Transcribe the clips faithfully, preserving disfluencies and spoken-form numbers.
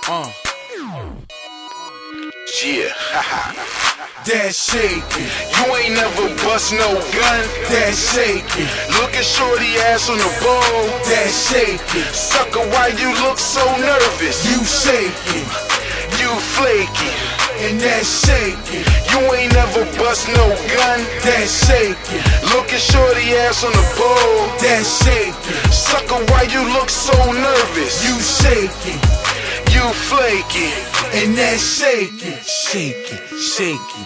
Uh. Yeah, That shaking. you ain't never bust no gun. That shaking. Look at shorty ass on the bowl. That shaking. Sucker, why you look so nervous? You shaking. You flaky. And that shaking. You ain't never bust no gun. That shaking. Look at shorty ass on the bowl. That shaking. Sucker, why you look so nervous? You shaking. You flaky. And that shaking. Shaking. Shaking.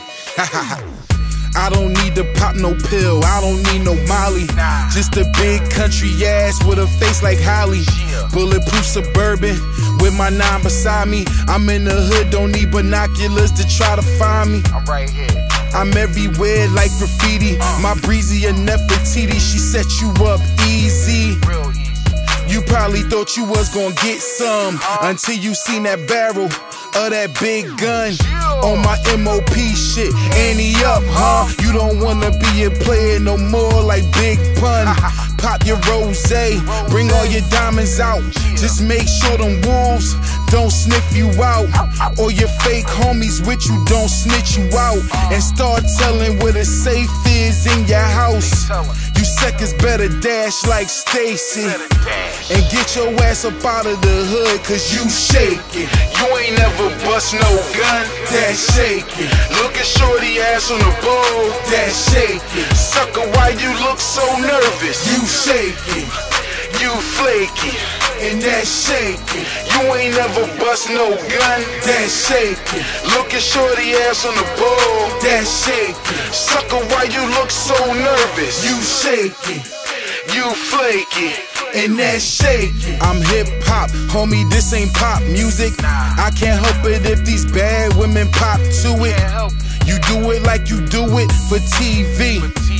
I don't need to pop no pill, I don't need no Molly. Nah. Just a big country ass with a face like Holly. Yeah. Bulletproof Suburban with my nine beside me. I'm in the hood, don't need binoculars to try to find me. I'm right here. I'm everywhere like graffiti. Uh. My breezy and Nefertiti, she set you up easy. Real easy. You probably thought you was gonna get some Uh. until you seen that barrel of that big gun Yeah. on my M O P shit. Ante up, huh? You don't wanna be a player no more like Big Pun. Pop your rosé, bring all your diamonds out. Just make sure them wolves don't sniff you out, or your fake homies with you don't snitch you out. And start telling where the safe is in your house. You suckers better dash like Stacy and get your ass up out of the hood, cause you shaking. You ain't never bust no gun. That shaking. Look at shorty ass on the bowl. That shaking. Sucker, why you look so nervous? You shaking. You flaky. And that shaking. You ain't never bust no gun. That shaking. Look at shorty ass on the bowl. That shaking. Sucker, why you look so nervous? You shaking. You flaky. And that shaking. I'm hip hop, homie, this ain't pop music. I can't help it if these bad women pop to it. You do it like you do it for T V.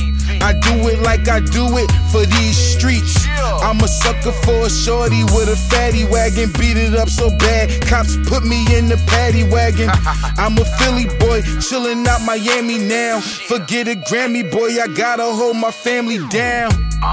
I do it like I do it for these streets. I'm a sucker for a shorty with a fatty wagon. Beat it up so bad, cops put me in the paddy wagon. I'm a Philly boy, chillin' out Miami now. Forget a Grammy, boy, I gotta hold my family down.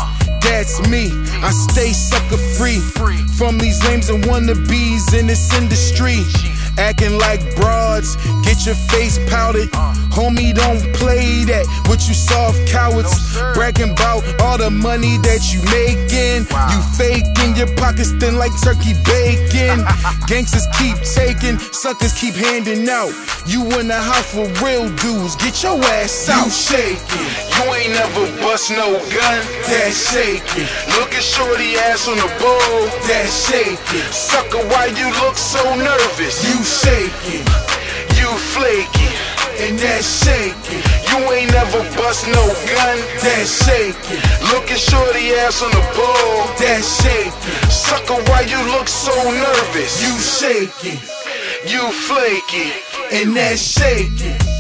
That's me, I stay sucker free from these lames and wannabes in this industry. Acting like broads, get your face powdered. Homie, don't play that with you soft cowards. Bragging about all the money that you making. You faking, your pockets thin like turkey bacon. Gangsters keep taking, suckers keep handing out. You in the house with real dudes, get your ass out. You shaking. You ain't never bust no gun. That shaking. Look at shorty ass on the bowl. That shaking. Sucker, why you look so nervous? You shaking. You flaky. And that shaking. You ain't never bust no gun. That shaking. Look at shorty ass on the bowl. That shaking. Sucker, why you look so nervous? You shaking. You flaky. And that shaking.